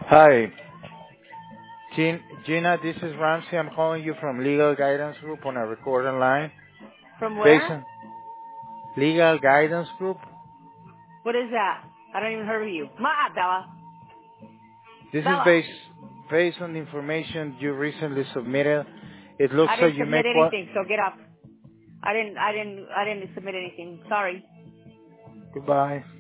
Hi, Gina, this is Ramsey. I'm calling you from Legal Guidance Group on a recording line. From Based where? on Legal Guidance Group. What is that? I don't even heard of you. Bella. This is Bella. based on the information you recently submitted. It looks I didn't like you submit make what? anything, so get up. I didn't submit anything. Sorry. Goodbye.